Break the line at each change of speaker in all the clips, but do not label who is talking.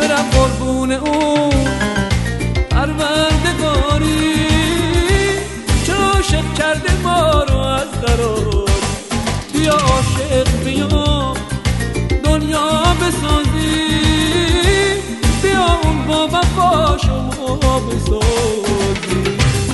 برم قربون اون پروردگاری چه عاشق کرده ما رو از قرار. بیا عاشق بیا دنیا بسازی، بیا اون با وفا شما بسازی.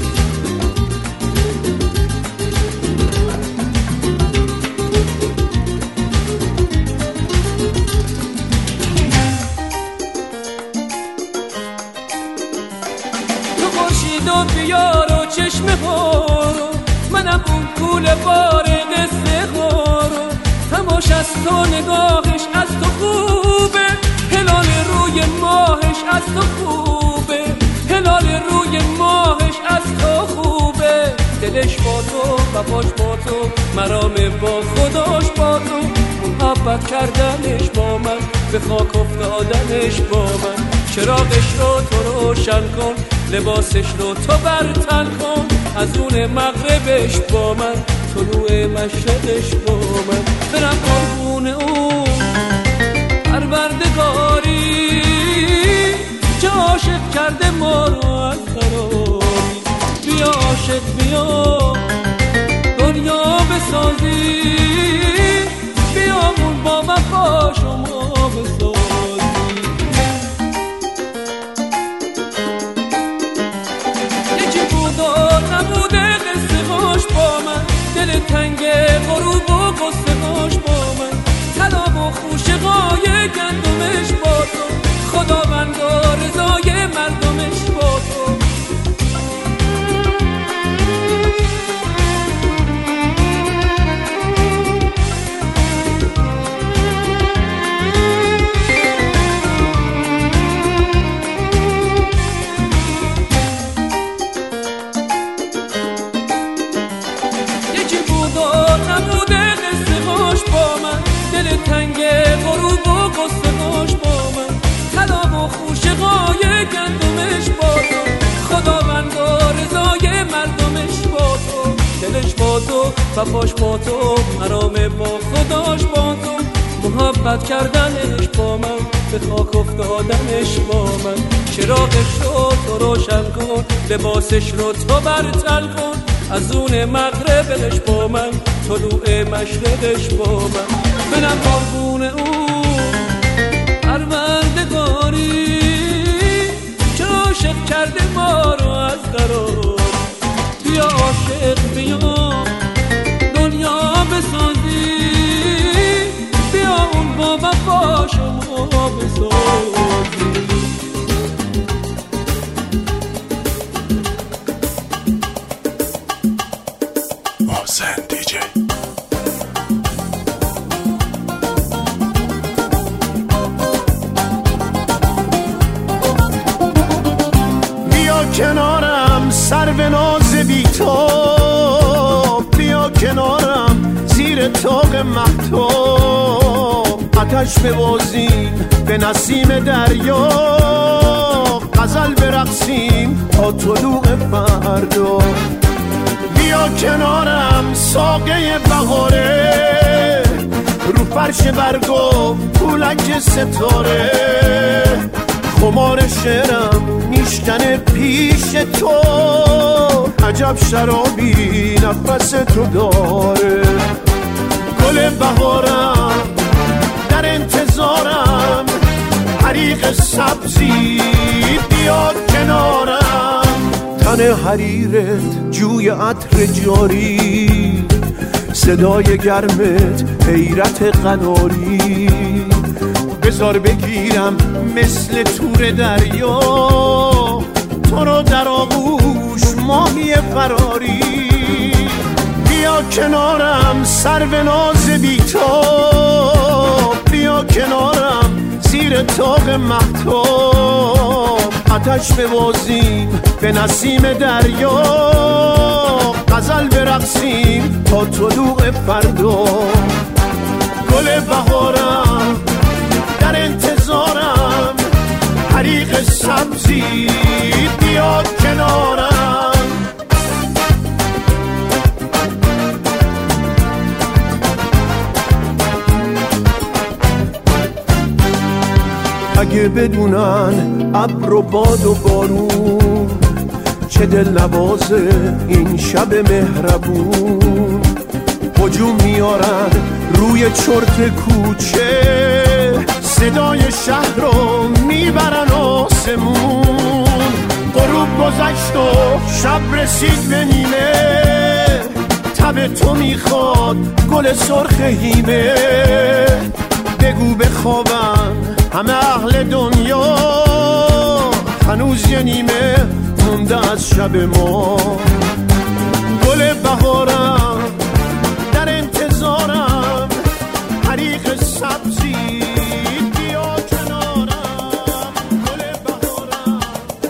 تو خورشید و بیار و چشم خورو، منم اون کوله بار قصه خورو. تماش از تو نگاهش از تو خوبه، هلال روی ماهش از تو خوبه، هلال روی ماهش از تو خوبه. دلش با تو وفاش با تو، مرام با خداش با تو، محبت کردنش با من به خاک افتادنش با من. چراغش رو تو روشن کن، لباسش رو تو برتن کن، از اون مغربش با من، طلوع مشرقش با من. برم قربون اون پروردگاری چه عاشق کرده ما رو از قراری. بیا عاشق بیا دنیا بسازی، بیا اون با وفا شما بسازی. یکی بود و نبوده قصه هاش با من، دل تنگ غروب و قصه هاش با من، طلا و خوشه قای گندمش با تو، خداوند و رضای مردمش با تو. تنگ غروب و قصه هاش با من، طلا و خوشه قای گندمش با تو، خداوند و رضای مردمش با تو. دلش با تو وفاش با تو، مرام با خداش با تو، محبت کردنش با من به خاک افتادنش با من. چراغش رو تو روشن کن، لباسش رو تو برتن کن، از اون مغربش با من، طلوع مشرقش با من. برم قربون اون پروردگاری چه عاشق کرده ما رو از قرار. بیا عاشق بیا دنیا بسازی، بیا اون با وفا شما بسازی.
کنارم سر به ناز بی تو، بیا کنارم زیر طاق مهتاب، آتش ببازیم به نسیم دریا، غزل برقصیم تا طلوع فردا. بیا کنارم ساقه بهاره، رو فرش برگو پولک ستاره، خمار شعرم میشکنه پیش تو، عجب شرابی نفس تو داره. گل بهارم در انتظارم، حریق سبزی بیا کنارم، تن حریرت جوی عطر جاری، صدای گرمت حیرت قناری، بذار بگیرم مثل تور دریا، تو رو در آغوش ماهی فراری. بیا کنارم سر به ناز بی تو، بیا کنارم زیر طاق مهتاب، آتش ببازیم به نسیم دریا، غزل برقصیم تا طلوع فردا. گل بهارم در انتظارم، حریق سبزی بیا کنارم. اگه بدونن ابر و باد و بارون چه دل نوازه این شب مهربون، هجوم میارن روی چرت کوچه، صدای شهر رو میبرن آسمون. غروب گذشت و شب رسید به نیمه، تب تو میخواد گل سرخ هیمه. بگو بخوابن همه اهل دنیا، هنوز یه نیمه مونده از شب ما. گل بهارم در انتظارم، حریق سبزی بیا کنارم. گل بهارم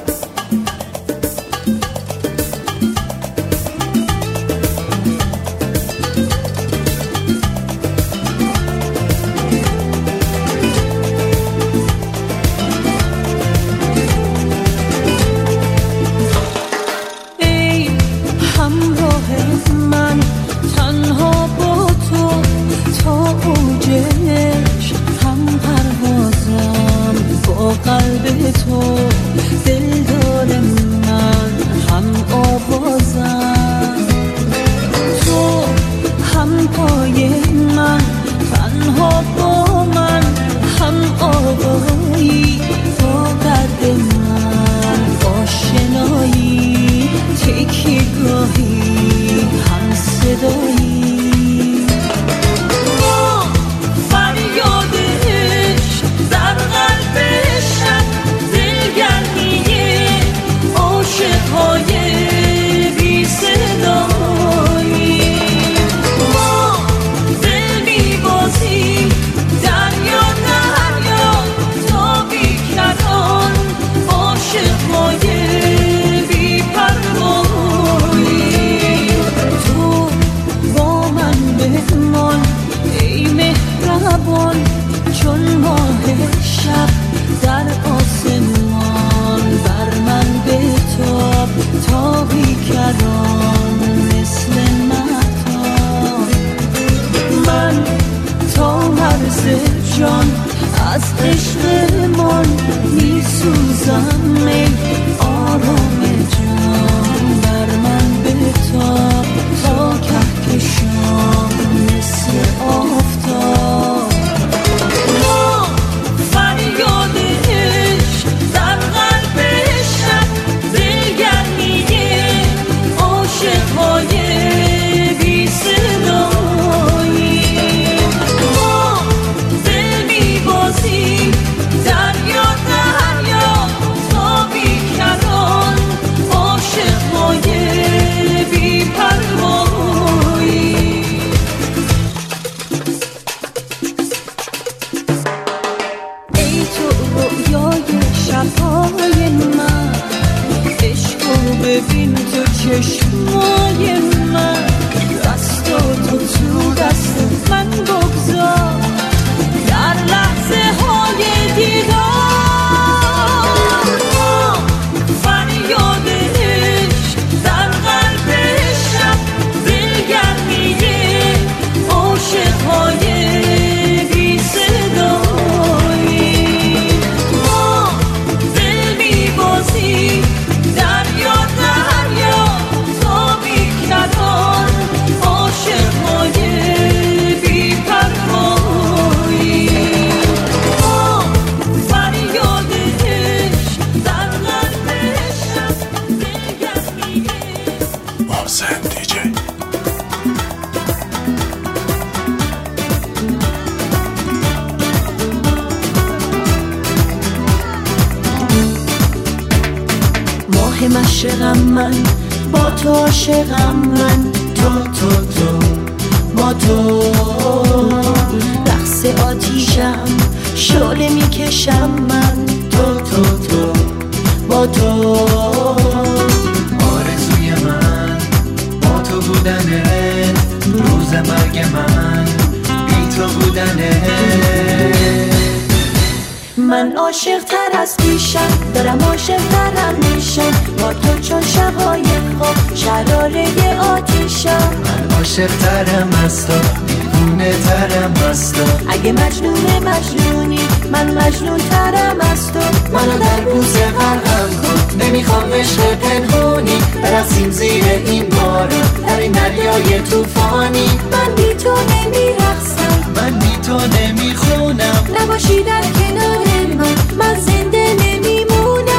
قلب تو، دلدار من هم آوازم، تو هم پای من، تنها با من هم آوایی، با درد من آشنایی، تکیه گاهی هم صدایی. ما فریادش در قلب عاشق‌های بی صدایی، ما دل می‌بازیم دریا دریا تا بیکران، عاشق‌های بی پروایی. تو با من بمان ای مهربان، چون ماه شب در آسمان، بر من بتاب تا بیکران مثل مهتاب. من تا مرز جان از عشقمان میسوزم، ای آرام جان بر من بتاب تا کهکشان مثل آفتاب. ما فریادش در قلب شب، دلگرمیه عاشق‌های بی صدایی. ما دل می‌بازیم دریا دریا تا بیکران، عاشق‌های بی پروایی. ای تو رویای شب‌های من، عشقو ببین تو چشمای من، دستاتو تو دست من بگذار، در لحظه های دیدار. ما فریادش در قلب شب، دلگرمیه عاشق‌های بی صدایی. ما دل می‌بازیم دریا دریا تا بیکران، عاشق‌های بی پروایی. ما فریادش در قلب شب، دلگرمیه.
محسن دیجی.
ماه مشرقم من، با تو عاشقم من، تو با تو رقص آتیشم، شعله میکشم من، تو با تو.
آرزوی من با تو بودنه، روز مرگ من بی تو بودنه.
من عاشق تر از پیشم، دارم عاشق ترم میشم، با تو چون شبای خواب شراره آتیشم.
من عاشق ترم از تو، دیوونه ترم از تو.
اگه مجنونی من مجنون ترم از تو.
منو در بوسه غرقم کن، نمیخوام عشق پنهونی، برقصیم زیر این بارون در این دریای طوفانی.
من بی تو نمیرقصم،
من بی تو نمیخونم،
نباشی در کنار من زنده نمیمونم.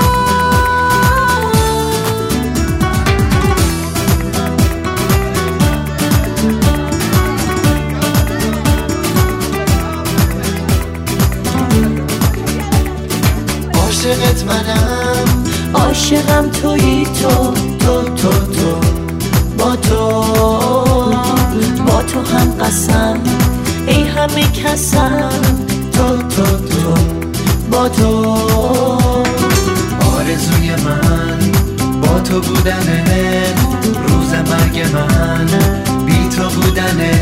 عاشقت منم،
عاشقم تویی تو، با تو هم قسم، ای همه کسم، تو با تو.
آرزوی من با تو بودنه، روز مرگ من بی تو بودنه.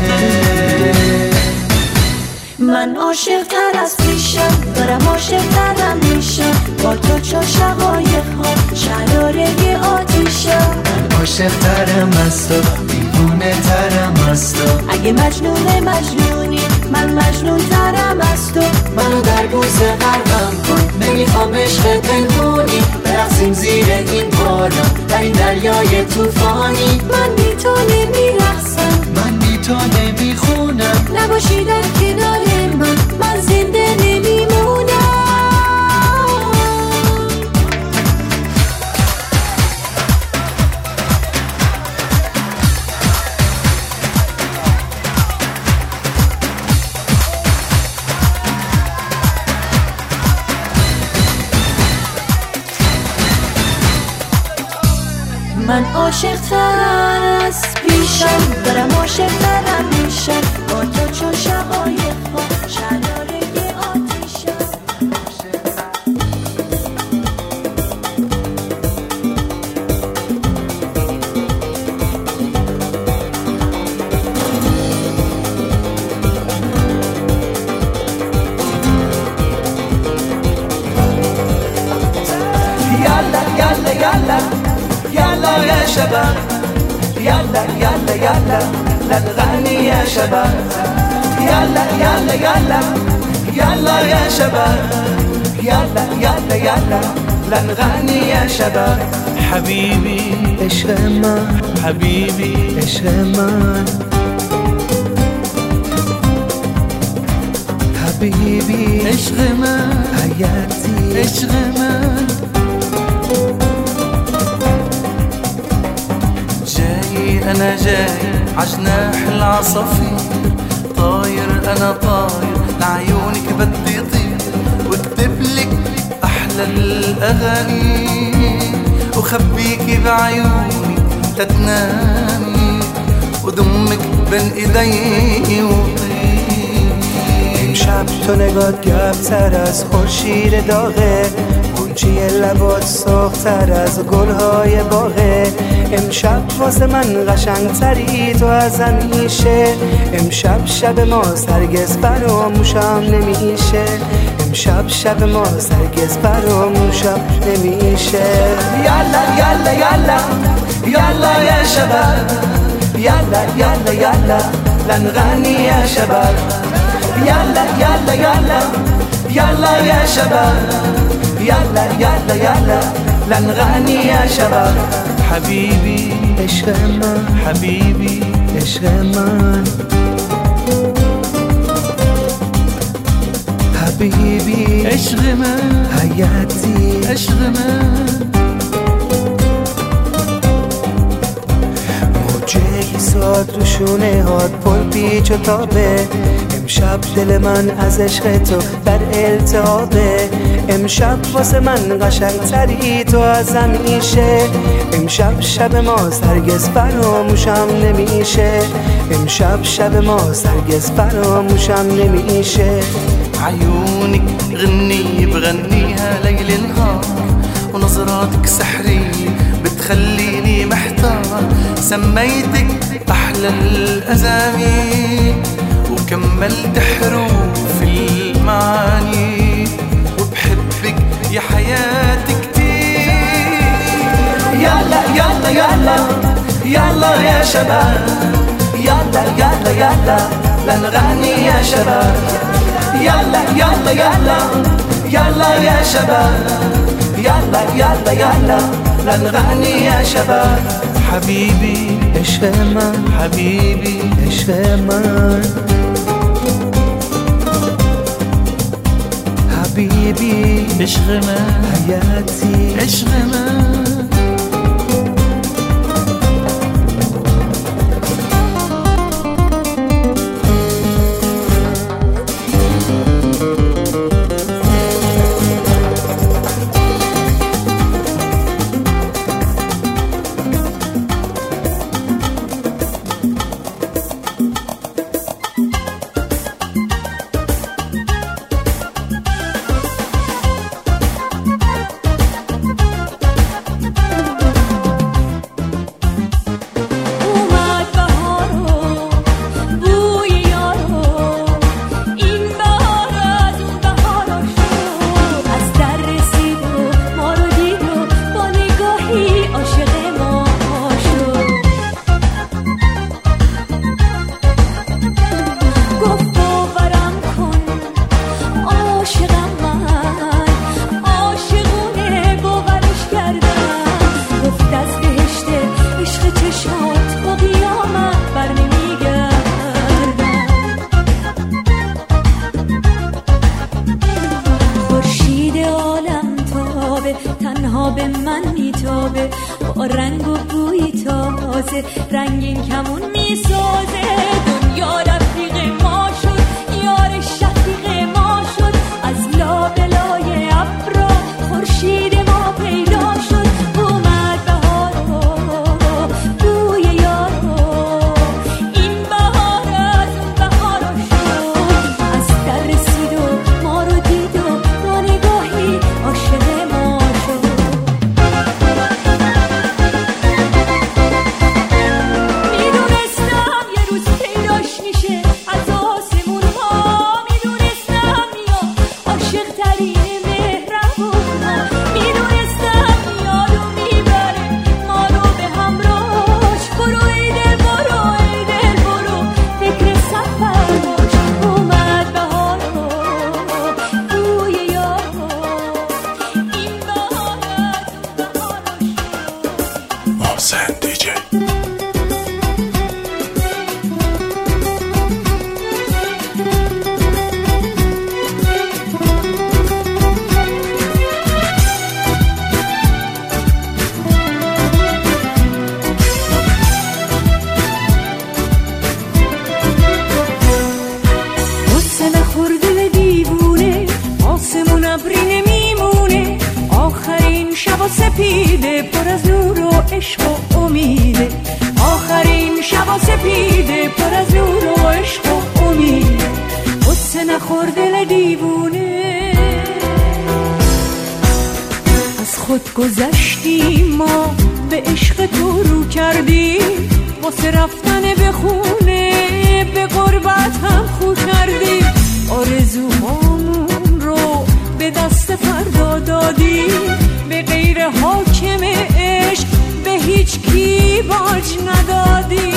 من عاشق تر از پیشم، دارم عاشق ترم میشم، با تو چو شقایق ها شراره آتیشم.
من عاشق ترم از تو، دیوونه ترم از تو.
اگه مجنونی من مجنون ترم از تو.
منو در بوسه غرقم کن، نمیخوام عشق پنهونی، برقصیم زیر این بارون در این دریای طوفانی.
من بی تو نمیرقصم،
من بی تو نمیخونم،
نباشی در کنار من زنده نمیمونم. من عاشق تر از پیشم، دارم عاشق ترم میشم، با تو چون شقایق ها شراره آتیشم.
يلا يلا يلا يلا يا شباب، يلا يلا يلا لنغني يا شباب. يلا يلا يلا يلا يا شباب، يلا يلا يلا لنغني يا شباب. حبيبي عشق من، حبيبي عشق من، حبيبي عشق من، حياتي عشق من. جاي أنا جاي عجناح العصافير، طاير أنا طاير لعيونك بدي طير، واكتبلك أحلى الأغاني، وخبيكي بعيوني تتنامي، ودمك بين إيدي وطير. امشب تو نگات گرم‌تر از خورشید داغه، چیه لبات سرخ‌تر از گل‌های باغه. امشب واسه من قشنگ‌تری تو از همیشه، امشب شب ما هرگز فراموشم نمیشه، امشب شب ما هرگز فراموشم نمیشه. یالا یالا یالا یالا یا شباب، یالا یالا یالا لنغني یا شباب. یالا یالا یالا یالا یا شباب، يلا يلا يلا لنغني يا شباب. حبيبي عشق من، حبيبي عشق من، حبيبي عشق من، حياتي عشق من. موجه ساد رو شونه هات پل پیچ و تابه، امشب دل من از عشق تو در التهابه، امشب واسه من قشنگتری تو از همیشه، امشب شب ما هرگز فراموشم نمیشه، امشب شب ما هرگز فراموشم نمیشه. عيونك غنية بغنيها ليل نهار، ونظراتك سحرية بتخليني محتار، سميتك أحلى الأسامي وكملت حروف المعاني، وبحبك يا حياتي كتير. يلا يلا يلا يلا يا شباب، يلا يلا يلا لنغني يا شباب. يلا يلا يلا يلا يلا يا شباب يلا يلا يلا لنغني يا شباب
حبيبي عشق من حبيبي عشق من حبيبي عشق من حياتي عشق من
رنگین کمون میسازه دنیا رفیق ما شد یار شفیق ما شد از لابلای ابرا خورشید ما پیدا شد اومد بهار بوی یارو این بهار از اون بهارا شد از در رسید و ما رو دید و با نگاهی عاشق ما شد سپیده پر از نور و عشق و امیده آخرین شب و سپیده پر از نور و عشق و امیده غصه نخور دل دیوونه از خود گذشتیم ما به عشق تو رو کردیم واسه رفتن به خونه به غربت هم خو کردیم آرزوهامون رو به دست فردا دادیم به غیر حاکم عشق به هیچ کی باج ندادی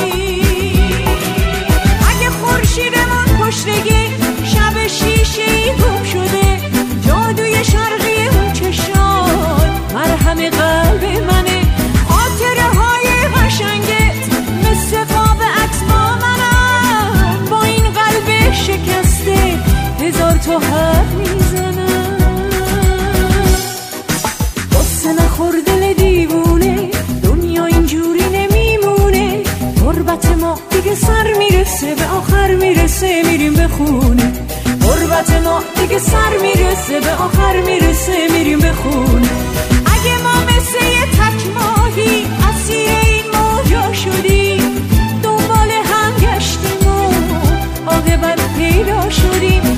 اگه خورشیدمون پشتگی شب شیشه‌ای گم شده جادوی شرقی اون چشات مرهم قلب منه خاطره های قشنگت مثل قاب اتما منم با این قلب شکسته هزار تا حرف میزنم نخور دل دیوونه دنیا اینجوری نمیمونه غربت ما دیگه سر میرسه به آخر میرسه میریم به خونه غربت ما دیگه سر میرسه به آخر میرسه میریم به خونه اگه ما مثل یه تک ماهی اسیر این موجا شدیم دنبال هم گشتیم و عاقبت پیدا شدیم